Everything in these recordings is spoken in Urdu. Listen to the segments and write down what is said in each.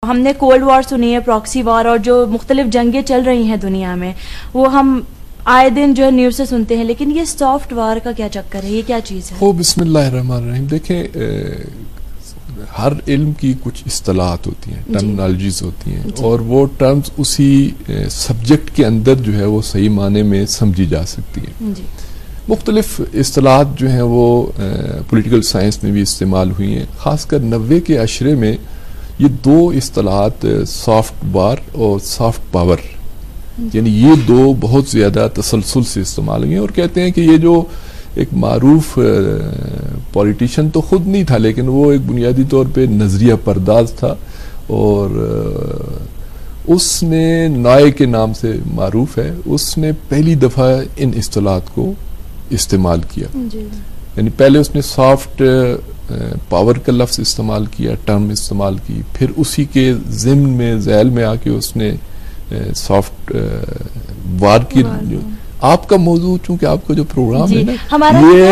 ہم نے کولڈ وار سنی ہے، پراکسی وار، اور جو مختلف جنگیں چل رہی ہیں دنیا میں وہ ہم آئے دن جو ہے نیوز سے سنتے ہیں، لیکن یہ سافٹ وار کا کیا چکر ہے، یہ کیا چیز ہے؟ بسم اللہ الرحمن الرحیم. دیکھیں ہر علم کی کچھ اصطلاحات ہوتی ہیں، ٹرمنالوجیز ہوتی ہیں، اور وہ ٹرمز اسی سبجیکٹ کے اندر جو ہے وہ صحیح معنی میں سمجھی جا سکتی ہیں. مختلف اصطلاحات جو ہیں وہ پولیٹیکل سائنس میں بھی استعمال ہوئی ہیں. خاص کر 90 کے عشرے میں یہ دو اصطلاحات سافٹ وار اور سافٹ پاور، یعنی یہ دو بہت زیادہ تسلسل سے استعمال ہوئی ہیں. اور کہتے ہیں کہ یہ جو ایک معروف پولیٹیشین تو خود نہیں تھا، لیکن وہ ایک بنیادی طور پہ نظریہ پرداز تھا، اور اس نے نائے کے نام سے معروف ہے، اس نے پہلی دفعہ ان اصطلاحات کو استعمال کیا. یعنی پہلے اس نے سافٹ پاور کا لفظ استعمال کیا، ٹرم استعمال کی، پھر اسی کے ضمن میں ذیل میں آ کے اس نے سافٹ وار کی. آپ کا موضوع چونکہ آپ کا جو پروگرام ہے نا یہ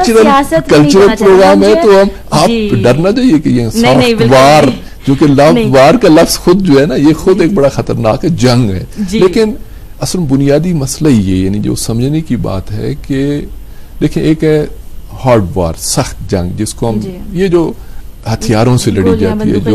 کلچرل پروگرام ہے، تو آپ ڈرنا چاہیے کہ یہ سافٹ وار، کیونکہ وار کا لفظ خود جو ہے نا یہ خود ایک بڑا خطرناک ہے، جنگ ہے. لیکن اصل بنیادی مسئلہ یہ یعنی جو سمجھنے کی بات ہے کہ دیکھیں ایک ہے ہارڈ وار، سخت جنگ، جس کو ہم یہ جو ہتھیاروں سے لڑی جاتی ہے،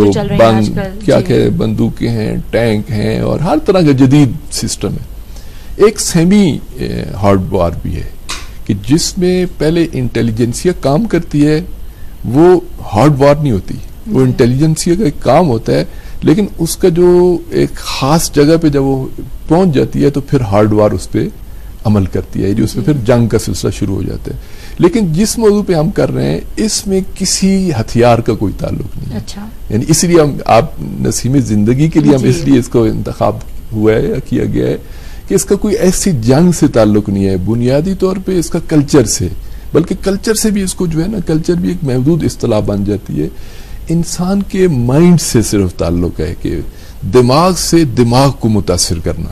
جو کیا بندوقیں ہیں، ٹینک ہیں، اور ہر طرح کا جدید سسٹم ہے. ایک سیمی ہارڈ وار بھی ہے کہ جس میں پہلے انٹیلیجنسیا کام کرتی ہے، وہ ہارڈ وار نہیں ہوتی، وہ انٹیلیجنسیا کا ایک کام ہوتا ہے، لیکن اس کا جو ایک خاص جگہ پہ جب وہ پہنچ جاتی ہے تو پھر ہارڈ وار اس پہ عمل کرتی ہے، جو اس میں پھر جنگ کا سلسلہ شروع ہو جاتا ہے. لیکن جس موضوع پہ ہم کر رہے ہیں اس میں کسی ہتھیار کا کوئی تعلق نہیں ہے. یعنی اس لیے ہم آپ نسیم زندگی کے لیے ہم اس لیے اس کو انتخاب ہوا ہے یا کیا گیا ہے کہ اس کا کوئی ایسی جنگ سے تعلق نہیں ہے بنیادی طور پہ، اس کا کلچر سے، بلکہ کلچر سے بھی اس کو جو ہے نا کلچر بھی ایک محدود اصطلاح بن جاتی ہے. انسان کے مائنڈ سے صرف تعلق ہے کہ دماغ سے دماغ کو متاثر کرنا.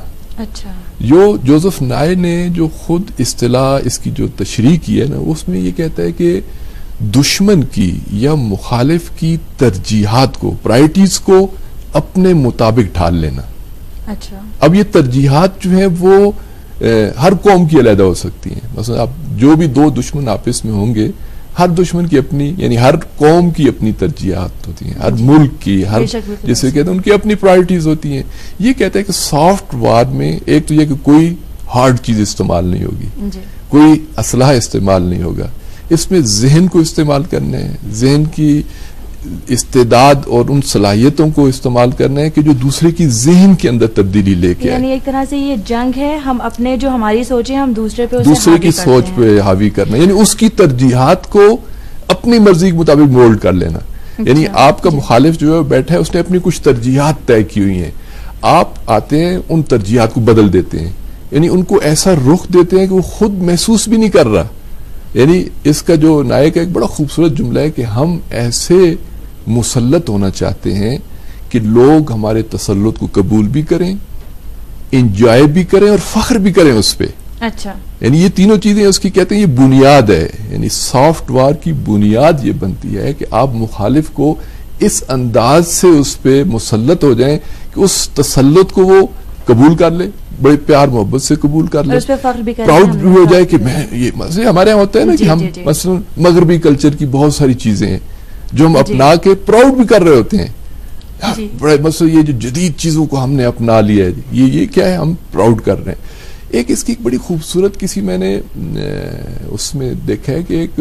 جو جوزف نائے نے جو خود اصطلاح اس کی جو تشریح کی ہے نا، اس میں یہ کہتا ہے کہ دشمن کی یا مخالف کی ترجیحات کو، پرائرٹیز کو اپنے مطابق ڈھال لینا. اب یہ ترجیحات جو ہیں وہ ہر قوم کی علیحدہ ہو سکتی ہیں. مثلا اب جو بھی دو دشمن آپس میں ہوں گے، ہر دشمن کی اپنی یعنی ہر قوم کی اپنی ترجیحات ہوتی ہیں، ہر ملک کی، ہر جیسے کہتے ہیں ان کی اپنی پرائرٹیز ہوتی ہیں. یہ کہتا ہے کہ سافٹ وار میں ایک تو یہ کہ کوئی ہارڈ چیز استعمال نہیں ہوگی، کوئی اسلحہ استعمال نہیں ہوگا، اس میں ذہن کو استعمال کرنا ہے، ذہن کی استعداد اور ان صلاحیتوں کو استعمال کرنا ہے کہ جو دوسرے کی ذہن کے اندر تبدیلی لے کے یعنی ایک طرح سے یہ جنگ ہے، ہم اپنے جو ہماری سوچیں ہم دوسرے کی سوچ پہ حاوی کرنا، یعنی اس کی ترجیحات کو اپنی مرضی کے مطابق مولڈ کر لینا. یعنی آپ کا مخالف جو ہے بیٹھا ہے، اس نے اپنی کچھ ترجیحات طے کی ہوئی ہیں، آپ آتے ہیں ان ترجیحات کو بدل دیتے ہیں، یعنی ان کو ایسا رخ دیتے ہیں کہ وہ خود محسوس بھی نہیں کر رہا. یعنی اس کا جو نائے کا ایک بڑا خوبصورت جملہ ہے کہ ہم ایسے مسلط ہونا چاہتے ہیں کہ لوگ ہمارے تسلط کو قبول بھی کریں، انجوائے بھی کریں اور فخر بھی کریں اس پہ. یعنی یہ تینوں چیزیں اس کی کہتے ہیں یہ بنیاد ہے. یعنی سافٹ وار کی بنیاد یہ بنتی ہے کہ آپ مخالف کو اس انداز سے اس پہ مسلط ہو جائیں کہ اس تسلط کو وہ قبول کر لے، بڑے پیار محبت سے قبول کر لے، پراؤڈ بھی ہو جائے کہ میں یہ مثلا ہمارے یہاں ہوتا ہے نا کہ ہم مثلا مغربی کلچر کی بہت ساری چیزیں ہیں جو ہم اپنا کے پراؤڈ بھی کر رہے ہوتے ہیں، بڑے مثلا یہ جو جدید چیزوں کو ہم نے اپنا لیا ہے، یہ کیا ہے ہم پراؤڈ کر رہے ہیں. ایک اس کی ایک بڑی خوبصورت کسی میں نے اس میں دیکھا ہے کہ ایک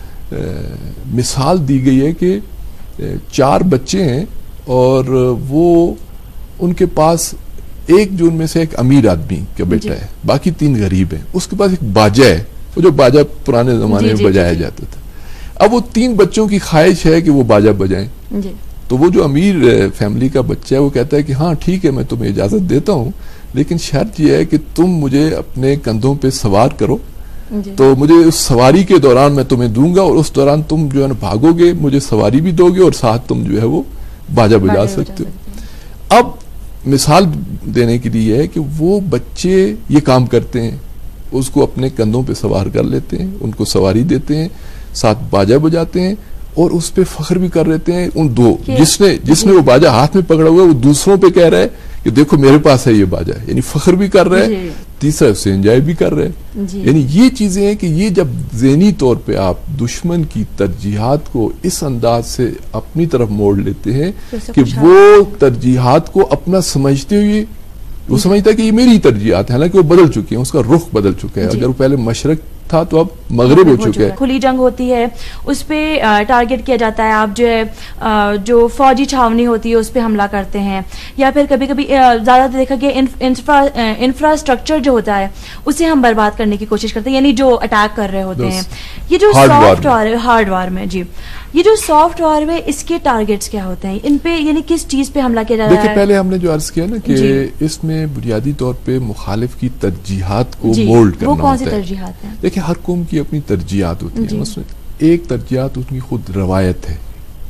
مثال دی گئی ہے کہ 4 بچے ہیں اور وہ ان کے پاس ایک جو ان میں سے ایک امیر آدمی کا بیٹا ہے، باقی 3 غریب ہیں. اس کے پاس ایک باجا ہے، وہ جو باجا پرانے زمانے میں بجایا جاتا تھا. اب وہ 3 بچوں کی خواہش ہے کہ وہ باجا بجائیں. تو وہ جو امیر فیملی کا بچہ ہے وہ کہتا ہے کہ ہاں ٹھیک ہے میں تمہیں اجازت دیتا ہوں، لیکن شرط یہ ہے کہ تم مجھے اپنے کندھوں پہ سوار کرو، تو مجھے اس سواری کے دوران میں تمہیں دوں گا، اور اس دوران تم جو ہے نا بھاگو گے، مجھے سواری بھی دو گے اور ساتھ تم جو ہے وہ باجا بجا سکتے ہو. اب مثال دینے کے لیے ہے کہ وہ بچے یہ کام کرتے ہیں، اس کو اپنے کندھوں پہ سوار کر لیتے ہیں، ان کو سواری دیتے ہیں، ساتھ باجا بجاتے ہیں، اور اس پہ فخر بھی کر رہتے ہیں ان دو جس نے وہ باجا ہاتھ میں پکڑا ہوا ہے وہ دوسروں پہ کہہ رہا ہے کہ دیکھو میرے پاس ہے یہ باجا، یعنی فخر بھی کر رہا ہے، تیسرا اسے انجوائے بھی کر رہے ہیں. یعنی یہ چیزیں ہیں کہ یہ جب ذہنی طور پہ آپ دشمن کی ترجیحات کو اس انداز سے اپنی طرف موڑ لیتے ہیں کہ وہ ترجیحات کو اپنا سمجھتے ہوئے وہ سمجھتا ہے کہ یہ میری ترجیحات ہیں، حالانکہ وہ بدل چکی ہیں، اس کا رخ بدل چکا ہے. اگر وہ پہلے مشرق تھا تو اب مغرب ہو چکا ہے. کھلی جنگ ہوتی ہے، اس پہ ٹارگٹ کیا جاتا ہے، آپ جو ہے جو فوجی چھاونی ہوتی ہے اس پہ حملہ کرتے ہیں، یا پھر کبھی کبھی زیادہ دیکھا گیا انفراسٹرکچر جو ہوتا ہے اسے ہم برباد کرنے کی کوشش کرتے ہیں، یعنی جو اٹیک کر رہے ہوتے ہیں. یہ جو سافٹ وار ہے، ہارڈ وار میں جی، یہ جو سافٹ وار میں اس کے ٹارگٹس کیا ہوتے ہیں، ان پہ یعنی کس چیز پہ حملہ کیا جاتا ہے؟ دیکھیں پہلے ہم نے جو عرض کیا نا کہ اس میں بنیادی طور پہ مخالف کی ترجیحات کو مولڈ کرنا ہوتا ہے. وہ کون سی ترجیحات ہیں؟ دیکھیں ہر قوم کی اپنی ترجیحات ہوتی ہیں. مثلا ایک ترجیحات ان کی خود روایت ہے،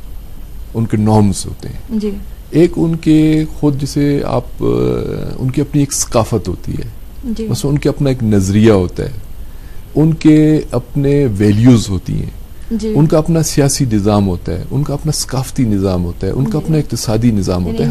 ان کے نارمز ہوتے ہیں. ایک ان کے خود جسے آپ ان کی اپنی ایک ثقافت ہوتی ہے، مثلا ان کے اپنا ایک نظریہ ہوتا ہے، ان کے اپنے ویلیوز ہوتی ہیں، ان کا اپنا سیاسی نظام ہوتا ہے، ان کا اپنا ثقافتی نظام ہوتا ہے، ان کا اپنا اقتصادی نظام ہوتا ہے.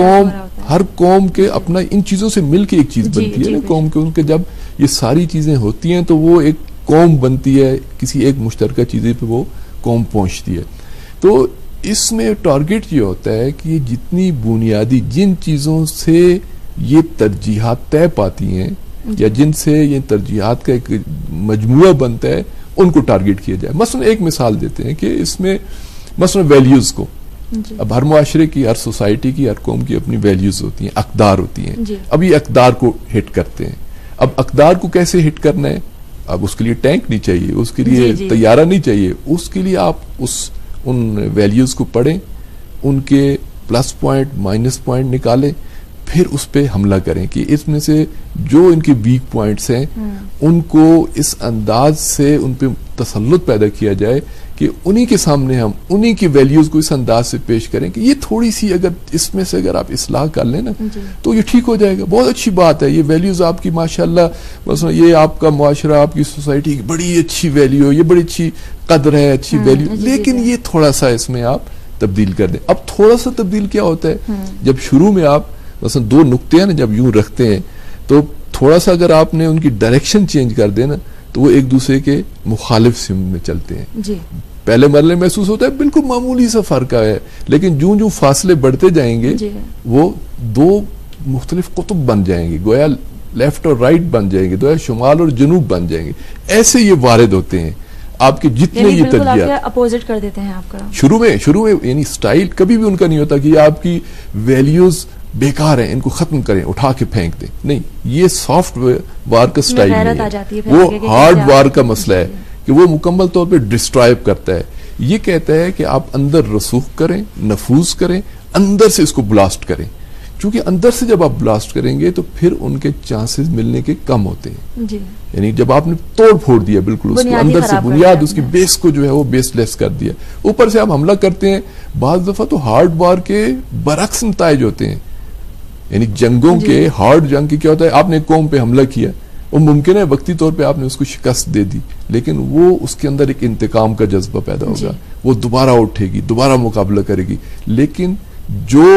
ہر قوم کے اپنا ان چیزوں سے مل کے ایک چیز بنتی ہے نا قوم کے. ان کے جب یہ ساری چیزیں ہوتی ہیں تو وہ ایک قوم بنتی ہے، کسی ایک مشترکہ چیزیں پہ وہ قوم پہنچتی ہے. تو اس میں ٹارگٹ یہ ہوتا ہے کہ یہ جتنی بنیادی جن چیزوں سے یہ ترجیحات طے پاتی ہیں یا جن سے یہ ترجیحات کا ایک مجموعہ بنتا ہے ان کو ٹارگٹ کیا جائے. مثلا ایک مثال دیتے ہیں کہ اس میں مثلا ویلیوز کو، اب ہر معاشرے کی، ہر سوسائٹی کی، ہر قوم کی اپنی ویلیوز ہوتی ہیں، اقدار ہوتی ہیں. اب یہ اقدار کو ہٹ کرتے ہیں. اب اقدار کو کیسے ہٹ کرنا ہے؟ اب اس کے لیے ٹینک نہیں چاہیے، اس کے لیے طیارہ نہیں چاہیے، اس کے لیے آپ ان ویلیوز کو پڑھیں، ان کے پلس پوائنٹ مائنس پوائنٹ نکالیں، پھر اس پہ حملہ کریں کہ اس میں سے جو ان کے ویک پوائنٹس ہیں ان کو اس انداز سے ان پہ تسلط پیدا کیا جائے کہ انہی کے سامنے ہم انہی کی ویلیوز کو اس انداز سے پیش کریں کہ یہ تھوڑی سی اگر اس میں سے اگر آپ اصلاح کر لیں نا تو یہ ٹھیک ہو جائے گا. بہت اچھی بات ہے، یہ ویلیوز آپ کی ماشاءاللہ مثلا یہ آپ کا معاشرہ، آپ کی سوسائٹی کی بڑی اچھی ویلیو، یہ بڑی اچھی قدر ہے، اچھی ویلیو، لیکن یہ تھوڑا سا اس میں آپ تبدیل کر دیں. اب تھوڑا سا تبدیل کیا ہوتا ہے؟ جب شروع میں آپ مثلا دو نقطے ہیں نا جب یوں رکھتے ہیں تو تھوڑا سا اگر آپ نے ان کی ڈائریکشن چینج کر دے نا تو وہ ایک دوسرے کے مخالف سمت میں چلتے ہیں. پہلے مرحلے محسوس ہوتا ہے بالکل معمولی سا فرق ہے، لیکن جو فاصلے بڑھتے جائیں گے وہ دو مختلف قطب بن جائیں گے، گویا لیفٹ اور رائٹ بن جائیں گے، گویا شمال اور جنوب بن جائیں گے. ایسے یہ وارد ہوتے ہیں آپ کے جتنے یہ ترجیحات اپوزٹ کر دیتے ہیں آپ کا. شروع میں یعنی سٹائل کبھی بھی ان کا نہیں ہوتا کہ یہ آپ کی ویلیوز بیکار ہیں ان کو ختم کریں، اٹھا کے پھینک دیں. نہیں، یہ سافٹ وار کا سٹائل نہیں ہے، وہ ہارڈ وار کا مسئلہ ہے کہ وہ مکمل طور پہ ڈسٹرائب کرتا ہے. یہ کہتا ہے کہ آپ اندر رسوخ کریں، نفوذ کریں، اندر سے اس کو بلاسٹ کریں. چونکہ اندر سے جب آپ بلاسٹ کریں گے تو پھر ان کے چانسز ملنے کے کم ہوتے ہیں. یعنی جب آپ نے توڑ پھوڑ دیا بالکل اس کو اندر سے، بنیاد اس کی بیس کو جو ہے وہ بیس لیس کر دیا، اوپر سے آپ حملہ کرتے ہیں. بعض دفعہ تو ہارڈ وار کے برعکس نتائج ہوتے ہیں. یعنی جنگوں کے ہارڈ جنگ کی کیا ہوتا ہے؟ آپ نے قوم پہ حملہ کیا، وہ ممکن ہے وقتی طور پہ آپ نے اس کو شکست دے دی، لیکن وہ اس کے اندر ایک انتقام کا جذبہ پیدا ہوگا، وہ دوبارہ اٹھے گی، دوبارہ مقابلہ کرے گی. لیکن جو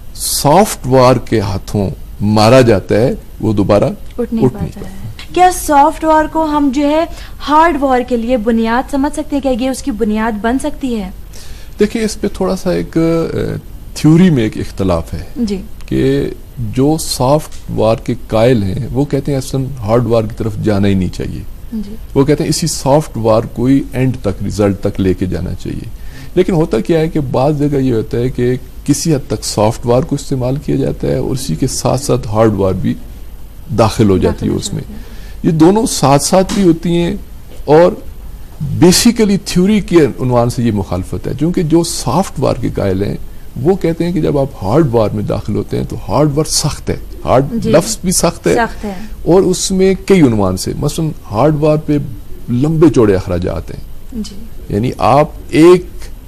سافٹ وار کے ہاتھوں مارا جاتا ہے وہ دوبارہ اٹھ نہیں پاتا. کیا سافٹ وار کو ہم جو ہے ہارڈ وار کے لیے بنیاد سمجھ سکتے ہیں؟ کیا یہ اس کی بنیاد بن سکتی ہے؟ دیکھیں اس پہ تھوڑا سا ایک تھیوری میں ایک اختلاف ہے کہ جو سافٹ وار کے قائل ہیں وہ کہتے ہیں اصلا ہارڈ وار کی طرف جانا ہی نہیں چاہیے. وہ کہتے ہیں اسی سافٹ وار کو ہی اینڈ تک، ریزلٹ تک لے کے جانا چاہیے. لیکن ہوتا کیا ہے کہ بعض جگہ یہ ہوتا ہے کہ کسی حد تک سافٹ وار کو استعمال کیا جاتا ہے اور اسی کے ساتھ ساتھ ہارڈ وار بھی داخل ہو جاتی ہے اس میں. یہ دونوں ساتھ ساتھ بھی ہوتی ہیں اور بیسیکلی تھیوری کے عنوان سے یہ مخالفت ہے. کیونکہ جو سافٹ وار کے قائل ہیں وہ کہتے ہیں کہ جب آپ ہارڈ وار میں داخل ہوتے ہیں تو ہارڈ وار سخت ہے، ہارڈ لفظ بھی سخت ہے اور اس میں کئی عنوان سے، مثلا ہارڈ وار پہ لمبے چوڑے اخراجات ہیں. یعنی آپ ایک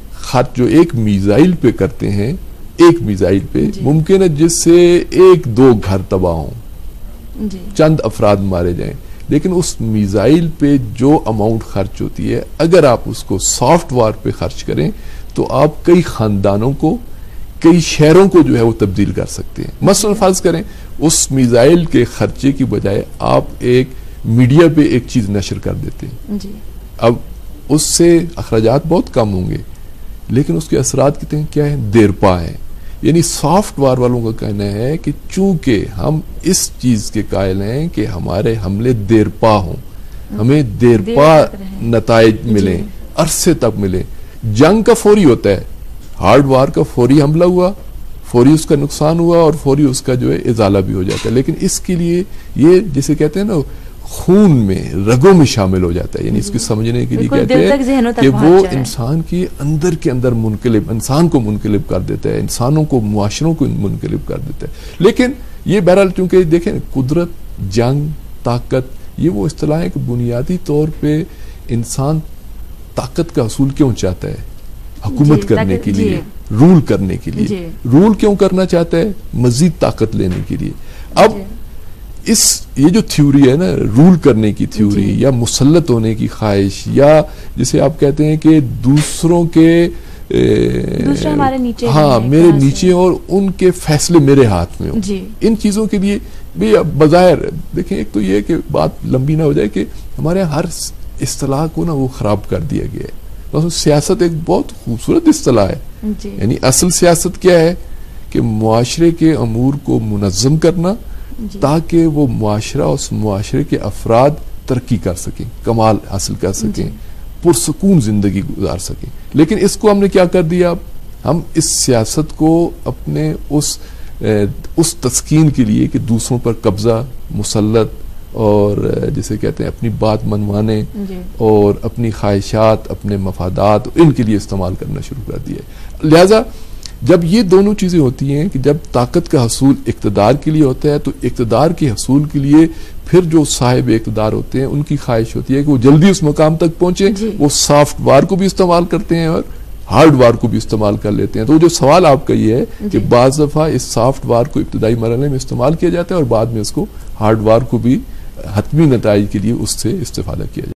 خط جو ایک میزائل پہ کرتے ہیں، ایک میزائل پہ ممکن ہے جس سے 1-2 گھر تباہ ہوں، چند افراد مارے جائیں، لیکن اس میزائل پہ جو اماؤنٹ خرچ ہوتی ہے اگر آپ اس کو سافٹ وار پہ خرچ کریں تو آپ کئی خاندانوں کو کئی شہروں کو جو ہے وہ تبدیل کر سکتے ہیں. مثلا فرض کریں اس میزائل کے خرچے کی بجائے آپ ایک میڈیا پہ ایک چیز نشر کر دیتے ہیں جی. اب اس سے اخراجات بہت کم ہوں گے لیکن اس کے اثرات کتنے کیا ہیں دیرپا ہیں. یعنی سافٹ وار والوں کا کہنا ہے کہ چونکہ ہم اس چیز کے قائل ہیں کہ ہمارے حملے دیرپا ہوں, ہمیں دیرپا نتائج ملیں, عرصے تک ملیں. جنگ کا فوری ہوتا ہے, ہارڈ وار کا فوری حملہ ہوا, فوری اس کا نقصان ہوا اور فوری اس کا جو ہے ازالہ بھی ہو جاتا ہے. لیکن اس کے لیے یہ جسے کہتے ہیں نا خون میں رگوں میں شامل ہو جاتا ہے. یعنی اس کی سمجھنے کے لیے کہتے ہیں کہ وہ انسان کے اندر منقلب, انسان کو منقلب کر دیتا ہے, انسانوں کو معاشروں کو منقلب کر دیتا ہے. لیکن یہ بہرحال چونکہ دیکھیں قدرت, جنگ, طاقت یہ وہ اصطلاح ہے کہ بنیادی طور پہ انسان طاقت کا حصول کیوں چاہتا ہے؟ حکومت کرنے کے لیے, رول کرنے کے لیے. رول کیوں کرنا چاہتا ہے؟ مزید طاقت لینے کے لیے. اب یہ جو تھیوری ہے نا رول کرنے کی تھیوری یا مسلط ہونے کی خواہش یا جسے آپ کہتے ہیں کہ دوسروں کے ہمارے نیچے, ہاں میرے نیچے اور ان کے فیصلے میرے ہاتھ میں ہوں, ان چیزوں کے لیے بھی بظاہر دیکھیں ایک تو یہ کہ بات لمبی نہ ہو جائے کہ ہمارے ہر اصطلاح کو نا وہ خراب کر دیا گیا ہے. سیاست ایک بہت خوبصورت اصطلاح ہے. یعنی اصل سیاست کیا ہے کہ معاشرے کے امور کو منظم کرنا تاکہ وہ معاشرہ اس معاشرے کے افراد ترقی کر سکیں, کمال حاصل کر سکیں, پرسکون زندگی گزار سکیں. لیکن اس کو ہم نے کیا کر دیا, ہم اس سیاست کو اپنے اس تسکین کے لیے کہ دوسروں پر قبضہ, مسلط اور جسے کہتے ہیں اپنی بات منوانے اور اپنی خواہشات, اپنے مفادات ان کے لیے استعمال کرنا شروع کر دیا. لہذا جب یہ دونوں چیزیں ہوتی ہیں کہ جب طاقت کا حصول اقتدار کے لیے ہوتا ہے تو اقتدار کے حصول کے لیے پھر جو صاحب اقتدار ہوتے ہیں ان کی خواہش ہوتی ہے کہ وہ جلدی اس مقام تک پہنچے. وہ سافٹ وار کو بھی استعمال کرتے ہیں اور ہارڈ وار کو بھی استعمال کر لیتے ہیں. تو جو سوال آپ کا یہ ہے کہ بعض دفعہ اس سافٹ وار کو ابتدائی مرحلے میں استعمال کیا جاتا ہے اور بعد میں اس کو ہارڈ وار کو بھی حتمی نتائج کے لیے اس سے استفادہ کیا جاتا ہے.